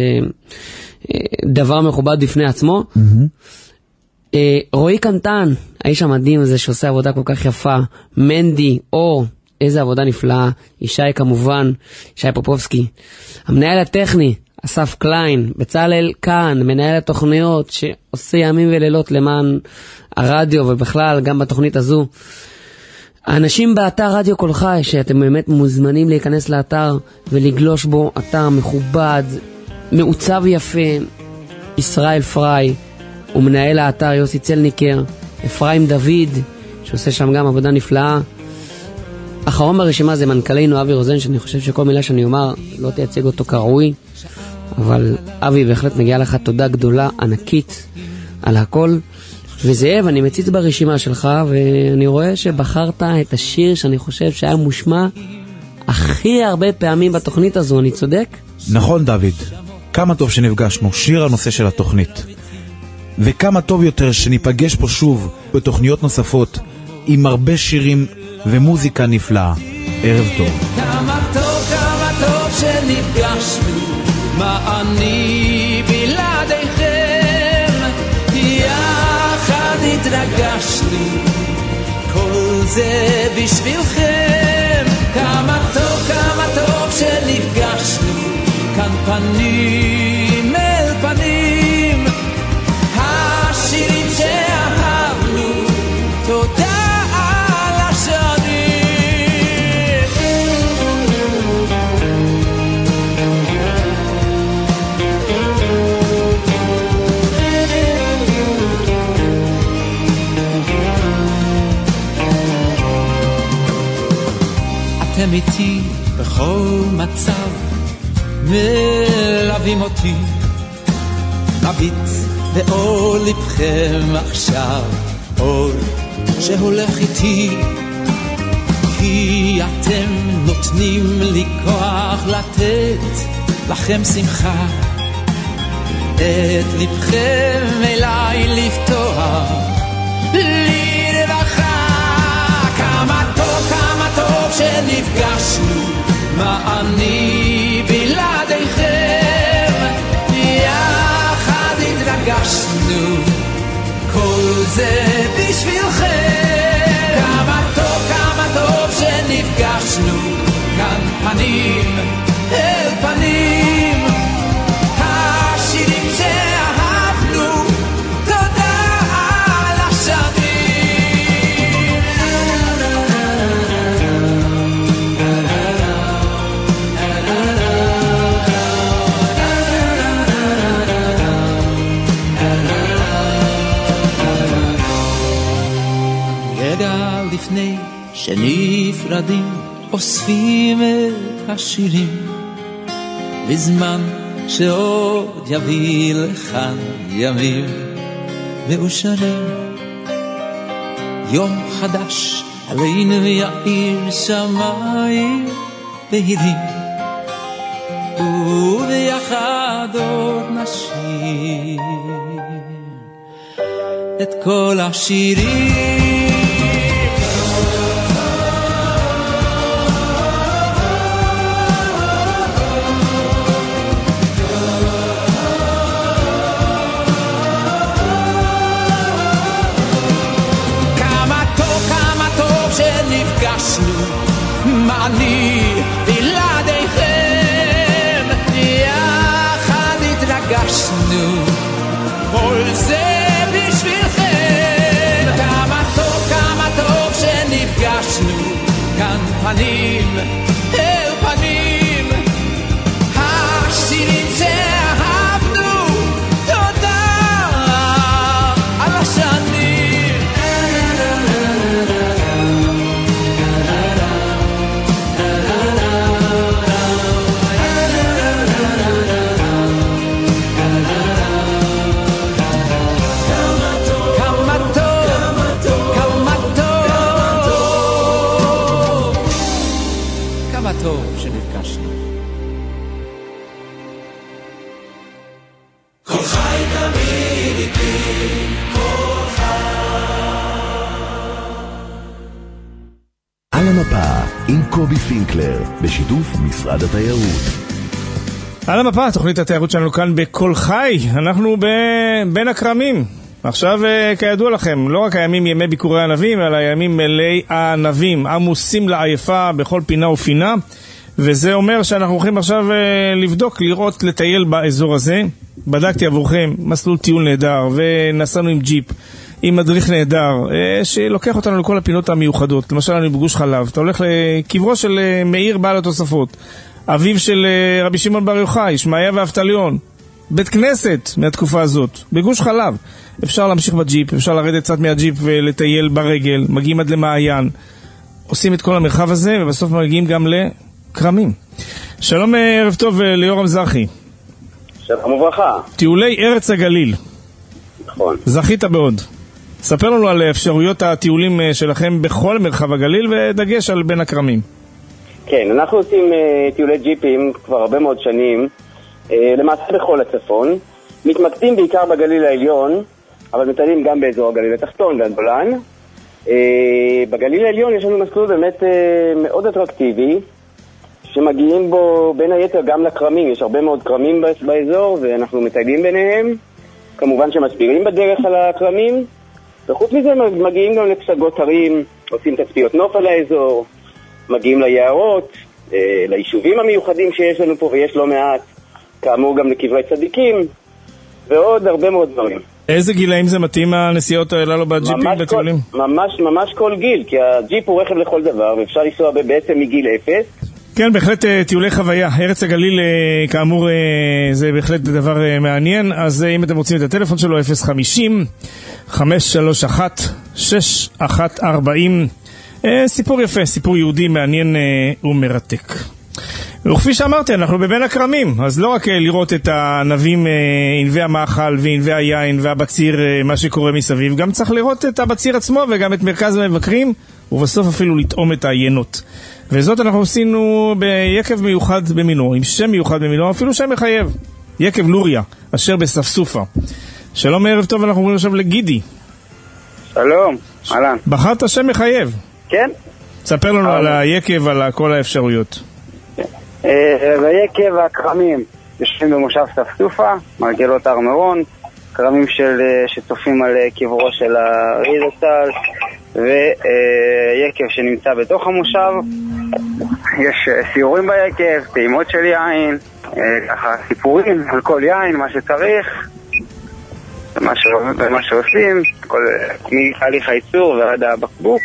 דבר מכובד בפני עצמו. Mm-hmm. רועי קנטן, האיש המדהים הזה שעושה עבודה כל כך יפה, מנדי, אור, איזה עבודה נפלאה, ישי כמובן, ישי פופובסקי, המנהל הטכני, אסף קליין, בצלאל כאן, מנהל התוכניות, שעושה ימים ולילות למען הרדיו, ובכלל גם בתוכנית הזו. האנשים באתר רדיו כל חי, שאתם באמת מוזמנים להיכנס לאתר ולגלוש בו, אתר מכובד, מעוצב יפה, ישראל פריי, ומנהל האתר יוסי צלניקר, אפרים דוד, שעושה שם גם עבודה נפלאה. אחרון ברשימה זה מנכ"לינו אבי רוזן, שאני חושב שכל מילה שאני אומר לא תייצג אותו כראוי, אבל אבי, בהחלט מגיעה לך תודה גדולה, ענקית, על הכל. וזאב, אני מציץ ברשימה שלך, ואני רואה שבחרת את השיר שאני חושב שהיה מושמע הכי הרבה פעמים בתוכנית הזו, אני צודק? נכון דוד, כמה טוב שנפגשנו, שיר הנושא של התוכנית. וכמה טוב יותר שניפגש פה שוב בתוכניות נוספות, עם הרבה שירים ומוזיקה נפלאה. ערב טוב. כמה טוב, כמה טוב שנפגשנו, מה אני בלעדיכם, יחד התרגשנו, כל זה בשבילכם. כמה טוב, כמה טוב שנפגשנו, כאן פנים אל פנים, השירים שאהבנו, תודה. אתם איתי בכל מצב, מלווים אותי, מביט באור לבכם עכשיו, אור שהולך איתי, כי אתם נותנים לי כוח לתת לכם שמחה, את לבכם אליי לפתוח לי רווחה. כמה טוב, כמה טוב שנפגשנו, מה אני בלעדיכם, יחד התרגשנו, כל זה בשבילכם. כמה טוב, כמה טוב שנפגשנו, כאן פנים אל פנים, השירים שאהבנו, תודה על השנים. לפני שנפרדים אוספים את השירים, בזמן שעוד יביא לכאן ימים, ואושלם יום חדש עלינו יאיר שמיים בהירים וביחד עוד נשיר את כל השירים אני בלעדיכם יחד התרגשנו כל זה בשבילכם כמה טוב כמה טוב שנפגשנו כאן פנים אל פנים השירים שאהבנו תודה על השנים טוב שנפגשנו. כל חי תמיד איתי, כל חי. על המפה עם קובי פינקלר, בשיתוף משרד התיירות. על המפה, תוכנית התיירות שלנו כאן בכל חי. אנחנו בין הקרמים. עכשיו, כידוע לכם, לא רק הימים ימי ביקורי הענבים, אלא הימים מלאי הענבים, עמוסים לעייפה בכל פינה ופינה, וזה אומר שאנחנו הולכים עכשיו לבדוק, לראות, לטייל באזור הזה. בדקתי עבורכם מסלול טיול נהדר, ונסענו עם ג'יפ, עם מדריך נהדר, שלוקח אותנו לכל הפינות המיוחדות. למשל, אני בגוש חלב, אתה הולך לקברו של מאיר בעל התוספות, אביו של רבי שמעון בר יוחאי, שמעיה ואבטליון, בית כנסת מהתקופה הזאת, בגוש חלב. אפשר להמשיך בג'יפ, אפשר לרדת קצת מהג'יפ ולטייל ברגל, מגיעים עד למעיין, עושים את כל המרחב הזה, ובסוף מגיעים גם לקרמים. שלום, ערב טוב ליורם זרחי. שלום וברכה. טיולי ארץ הגליל. נכון. זכית בעוד. ספר לנו על אפשרויות הטיולים שלכם בכל מרחב הגליל, ודגש על בין הקרמים. כן, אנחנו עושים uh, טיולי ג'יפים כבר הרבה מאוד שנים, uh, למעשה בכל הצפון. מתמקדים בעיקר בגליל העליון, אבל מטיילים גם באזור הגליל התחתון והגולן. Uh, בגליל העליון יש לנו מסלול באמת uh, מאוד אטרקטיבי, שמגיעים בו בין היתר גם לקרמים. יש הרבה מאוד קרמים באזור, ואנחנו מטיילים ביניהם. כמובן שמסבירים בדרך על הקרמים, וחוץ מזה מגיעים גם לפסגות הרים, עושים תצפיות נוף על האזור, מגיעים ליערות, uh, ליישובים המיוחדים שיש לנו פה, ויש לא מעט, כאמור גם לקברי צדיקים, ועוד הרבה מאוד דברים. איזה גילאים זה מתאים הנסיעות הללו בג'יפים בטיולים? ממש, ממש כל גיל, כי הג'יפ הוא רכב לכל דבר, ואפשר לנסוע בעצם מגיל אפס. כן, בהחלט טיולי חוויה. ארץ הגליל, כאמור, זה בהחלט דבר מעניין. אז אם אתם רוצים את הטלפון שלו, אפס חמישים, חמש שלוש אחת, שש אחת ארבעים. סיפור יפה, סיפור יהודי מעניין ומרתק. וכפי שאמרתי, אנחנו בבין הקרמים, אז לא רק לראות את הענבים, ענבי המאכל וענבי היין והבציר, מה שקורה מסביב, גם צריך לראות את הבציר עצמו וגם את מרכז המבקרים, ובסוף אפילו לטעום את העיינות. וזאת אנחנו עשינו ביקב מיוחד במינו, עם שם מיוחד במינו, אפילו שם מחייב, יקב לוריה, אשר בספסופה. שלום, ערב טוב, אנחנו אומרים עכשיו לגידי. שלום, אהלן. בחרת שם מחייב? כן. ספר לנו על היקב, על כל האפשרויות. ביקב הקרמים יושבים במושב ספסופה, מרגלות הר מירון, קרמים של, שצופים על קברו של הארי זצ"ל, ויקב שנמצא בתוך המושב. יש סיורים ביקב, טעימות של יין, ככה סיפורים על כל יין, מה שצריך, ומה, ש... ומה שעושים, כל... מתהליך הייצור ועד הבקבוק.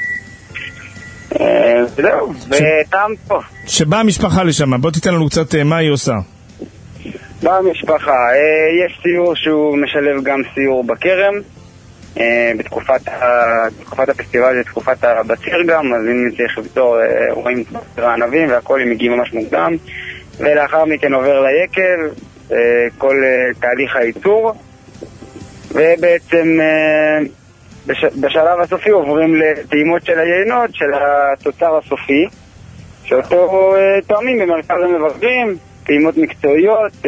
וזהו, וטעם טוב. שבאה המשפחה לשם, בוא תיתן לנו קצת מה היא עושה. באה המשפחה, יש סיור שהוא משלב גם סיור בכרם, בתקופת, בתקופת הפסטיבל, זה תקופת הבציר גם, אז אם צריך לבצור, רואים בציר הענבים והכל, הם מגיעים ממש מוקדם, ולאחר מכן עובר ליקב, כל תהליך הייצור, ובעצם בש, בשלב הסופי עוברים לטעימות של היינות, של התוצר הסופי, שאותו תואמים במרכז המבקרים, טעימות מקצועיות,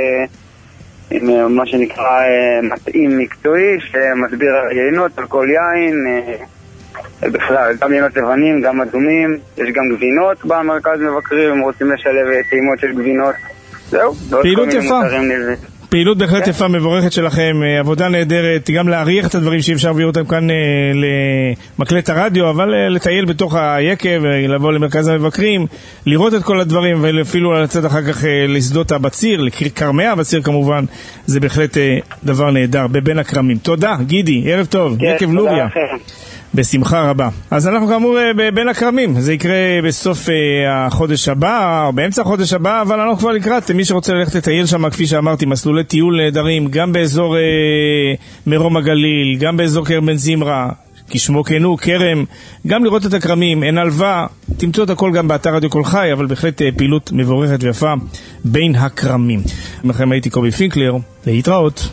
עם מה שנקרא מתאים מקצועי, שמסביר על היינות, על כל יין, בכלל, גם יינות לבנים, גם אדומים, יש גם גבינות במרכז מבקרים, הם רוצים לשלב טעימות של גבינות, זהו. פעילות יפה. פעילות בהחלט יפה, מבורכת שלכם, עבודה נהדרת, גם להריח את הדברים שאי אפשר להביא אותם כאן למקלט הרדיו, אבל לטייל בתוך היקב, לבוא למרכז המבקרים, לראות את כל הדברים, ואפילו לצאת אחר כך לשדות הבציר, לקרמי הבציר כמובן, זה בהחלט דבר נהדר, בבין הקרמים. תודה, גידי, ערב טוב, יקב לוריה. בשמחה רבה. אז אנחנו כאמור בין הקרמים, זה יקרה בסוף החודש הבא, או באמצע החודש הבא, אבל אנחנו כבר לקראת, מי שרוצה ללכת לטייל שם, כפי שאמרתי, מסלולי טיול נהדרים, גם באזור אה, מרום הגליל, גם באזור קרם בן זמרה, כשמו כנו, קרם, גם לראות את הקרמים, אין הלווה, תמצאו את הכל גם באתר רדיו כל חי, אבל בהחלט פעילות מבורכת ויפה בין הקרמים. לכם הייתי קובי פינקלר, להתראות.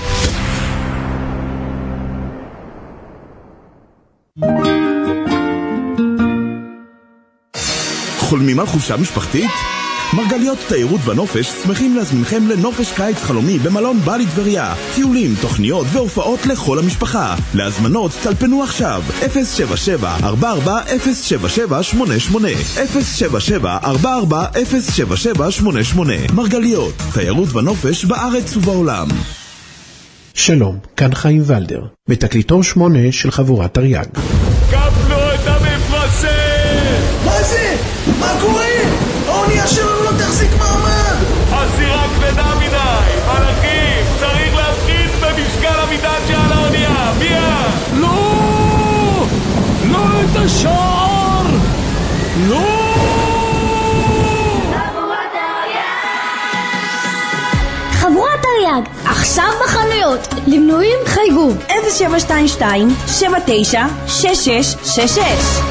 חולמים על חופשה משפחתית? מרגליות תיירות ונופש שמחים להזמינכם לנופש קיץ חלומי במלון בלי טבריה. טיולים, תוכניות והופעות לכל המשפחה. להזמנות טלפנו עכשיו אפס שבע שבע ארבע ארבע אפס שבע שבע שמונה שמונה אפס שבע שבע ארבע ארבע אפס שבע שבע שמונה שמונה. מרגליות, תיירות ונופש בארץ ובעולם. שלום, כאן חיים ולדר, בתקליטור שמונה של חבורת תרי"ג. קפלו את המפרסם! מה זה? מה קורה? האונייה שלנו לא תחזיק מעמד! הסירה כבדה מדי! מלאכים! צריך להפחית במשקל המטען שעל האונייה! מיד! לא! לא את השער! לא! חבורת תרי"ג, עכשיו בחנויות, למנויים חייגו אפס שבע שתיים שתיים שבע תשע שש שש שש שש.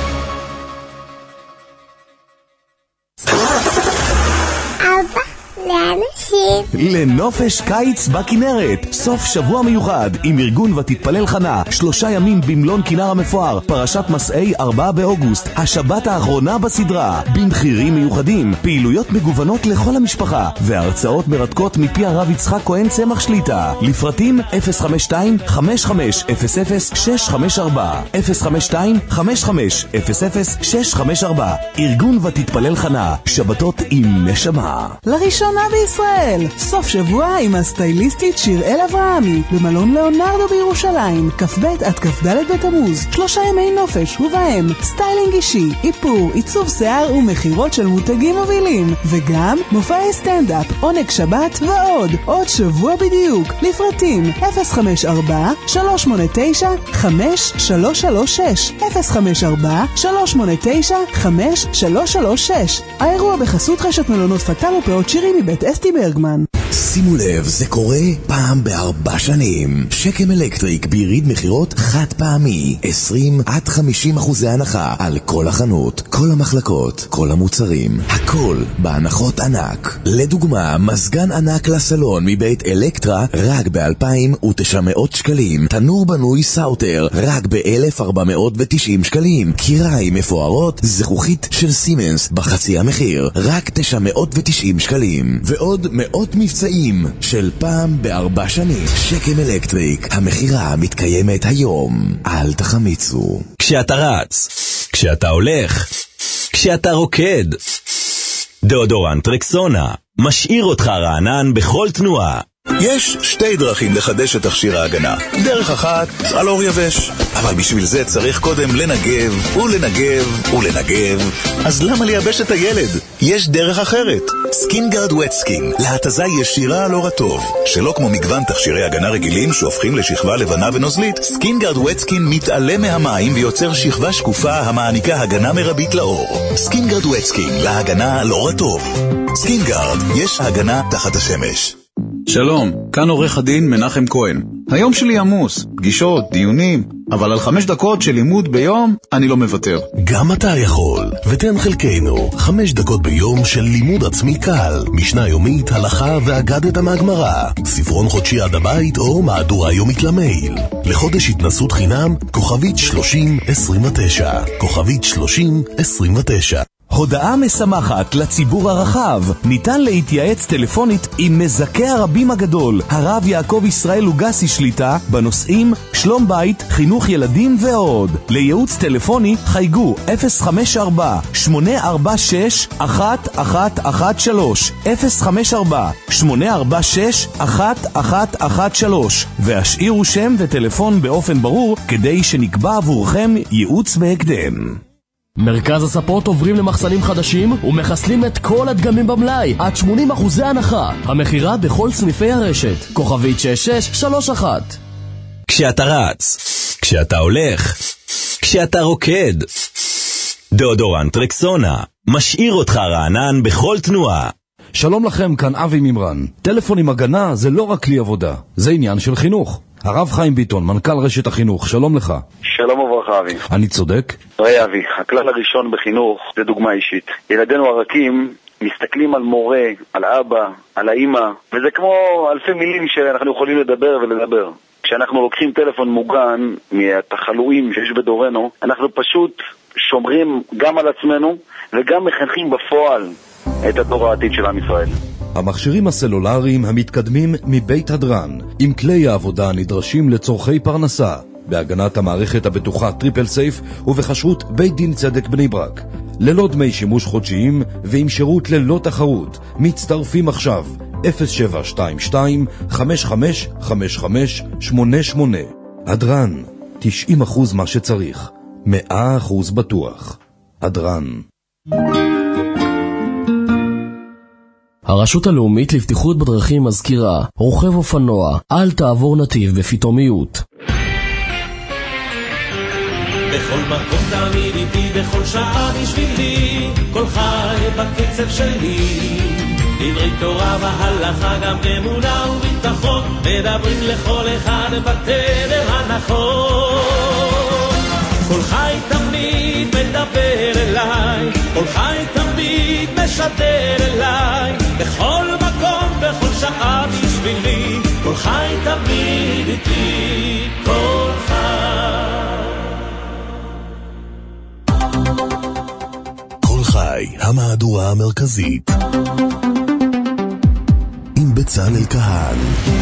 אבא, לאנשים לנופש קיץ בכנרת, סוף שבוע מיוחד עם ארגון ותתפלל חנה, שלושה ימים במלון כנר המפואר, פרשת מסעי ארבעה באוגוסט, השבת האחרונה בסדרה, במחירים מיוחדים, פעילויות מגוונות לכל המשפחה והרצאות מרתקות מפי הרב יצחק כהן צמח שליטה. לפרטים אפס חמש שתיים חמש חמש אפס אפס שש חמש ארבע אפס חמש שתיים חמש חמש אפס אפס שש חמש ארבע. ארגון ותתפלל חנה, שבתות עם נשמה. לראשונה בישראל, סוף שבוע עם הסטייליסטית שיראל אברהמי במלון ליאונרדו בירושלים, כ"ב עד כ"ד בתמוז. שלושה ימי נופש ובהם סטיילינג אישי, איפור, עיצוב שיער ומחירות של מותגים מובילים, וגם מופעי סטנדאפ, עונג שבת ועוד. עוד שבוע בדיוק. לפרטים אפס חמש ארבע שלוש שמונה תשע חמש שלוש שלוש שש אפס חמש ארבע שלוש שמונה תשע חמש שלוש שלוש שש. האירוע בחסות רשת מלונות פתל ופאות שירי מבית אסתי ברגמן. שימו לב, זה קורה פעם בארבע שנים. שקם אלקטריק ביריד מחירות חד פעמי, עשרים עד חמישים אחוזי הנחה על כל החנות, כל המחלקות, כל המוצרים, הכל בהנחות ענק. לדוגמה, מזגן ענק לסלון מבית אלקטרה רק ב-אלפיים ותשע מאות שקלים, תנור בנוי סאוטר רק ב-אלף ארבע מאות ותשעים שקלים, קיריים מפוארות זכוכית של סימנס בחצי המחיר רק תשע מאות ותשעים שקלים, ועוד מאות מבצעים של פעם בארבע שנים. שקם אלקטריק, המחירה מתקיימת היום, אל תחמיצו. כשאתה רץ, כשאתה הולך, כשאתה רוקד, דאודורנט רקסונה משאיר אותך רענן בכל תנועה. יש שתי דרכים לחדש את תכשיר ההגנה. דרך אחת, על אור יבש. אבל בשביל זה צריך קודם לנגב, ולנגב, ולנגב. אז למה לייבש את הילד? יש דרך אחרת. סקינגארד ווט סקין, להתזה ישירה על אור הטוב. שלא כמו מגוון תכשירי הגנה רגילים שהופכים לשכבה לבנה ונוזלית, סקינגארד ווט סקין מתעלם מהמים ויוצר שכבה שקופה המעניקה הגנה מרבית לאור. סקינגארד ווט סקין, להגנה על אור הטוב. סקינגארד, יש הגנה תחת השמש. שלום, כאן עורך הדין מנחם כהן. היום שלי עמוס, פגישות, דיונים, אבל על חמש דקות של לימוד ביום אני לא מוותר. גם אתה יכול, ותן חלקנו חמש דקות ביום של לימוד עצמי קל, משנה יומית, הלכה ואגדת מהגמרא, ספרון חודשי עד הבית או מהדורה יומית למייל. לחודש התנסות חינם, כוכבית שלושים עשרים ותשע, כוכבית שלושים עשרים ותשע. הודעה משמחת לציבור הרחב. ניתן להתייעץ טלפונית עם מזכה הרבים הגדול, הרב יעקב ישראל לוגסי שליטה, בנושאים שלום בית, חינוך ילדים ועוד. לייעוץ טלפוני חייגו אפס חמש ארבע שמונה ארבע שש אחת אחת אחת שלוש, אפס חמש ארבע שמונה ארבע שש אחת אחת אחת שלוש, והשאירו שם וטלפון באופן ברור כדי שנקבע עבורכם ייעוץ בהקדם. מרכז הספות עוברים למחסנים חדשים ומחסלים את כל הדגמים במלאי עד שמונים אחוזי הנחה. המחירה בכל סניפי הרשת. כוכבית שש שש שלוש אחת. כשאתה רץ, כשאתה הולך, כשאתה רוקד, דאודורנט רקסונה משאיר אותך רענן בכל תנועה. שלום לכם, כאן אבי מימרן. טלפון עם הגנה זה לא רק כלי עבודה, זה עניין של חינוך. הרב חיים ביטון, מנכ"ל רשת החינוך, שלום לך. שלום וברכה אבי. אני צודק? ראה אבי, הכלל הראשון בחינוך זה דוגמה אישית. ילדינו הרכים מסתכלים על מורה, על אבא, על האמא, וזה כמו אלפי מילים שאנחנו יכולים לדבר ולדבר. כשאנחנו לוקחים טלפון מוגן מהתחלואים שיש בדורנו, אנחנו פשוט שומרים גם על עצמנו וגם מחנכים בפועל את הדור העתיד של עם ישראל. המכשירים הסלולריים המתקדמים מבית הדרן, עם כלי העבודה הנדרשים לצורכי פרנסה, בהגנת המערכת הבטוחה טריפל סייף ובחשרות בית דין צדק בני ברק. ללא דמי שימוש חודשיים ועם שירות ללא תחרות. מצטרפים עכשיו אפס שבע שתיים שתיים חמש חמש חמש חמש שמונה שמונה. הדרן, תשעים אחוז מה שצריך, מאה אחוז בטוח. הדרן. הרשות הלאומית לבטיחות בדרכים מזכירה, רוכב אופנוע, אל תעבור נתיב בפתאומיות. בכל מקום תמיד איתי, בכל שעה בשבילי, כל חי בקצב שלי. דברי תורה והלכה, גם אמונה וביטחון, מדברים לכל אחד בתדר הנכון. כל חי תמיד מדבר אליי, כל חי תמיד משדר אליי, בכל מקום, בכל שעה בשבילי, כל חי תמיד איתי, כל חי. כל חי, המהדורה המרכזית עם בצלאל כהן.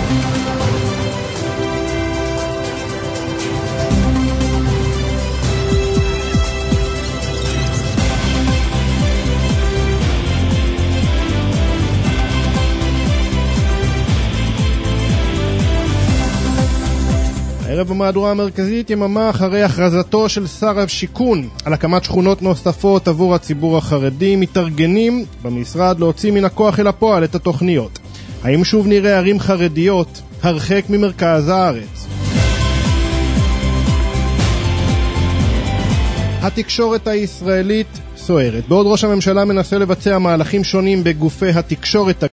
הערב במהדורה המרכזית, יממה אחרי הכרזתו של שר השיכון על הקמת שכונות נוספות עבור הציבור החרדי, מתארגנים במשרד להוציא מן הכוח אל הפועל את התוכניות. האם שוב נראה ערים חרדיות הרחק ממרכז הארץ? התקשורת הישראלית סוערת. בעוד ראש הממשלה מנסה לבצע מהלכים שונים בגופי התקשורת